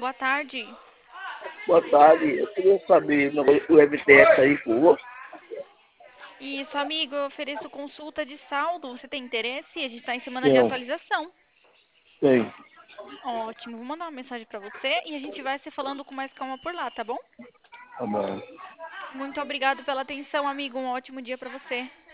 boa tarde. Boa tarde, eu queria saber o FTX aí por você. Isso, amigo, eu ofereço consulta de saldo. Você tem interesse? A gente está em semana de Não, atualização. tem. Ótimo, vou mandar uma mensagem para você e a gente vai se falando com mais calma por lá, tá bom? Tá bom. Muito obrigado pela atenção, amigo. Um ótimo dia para você.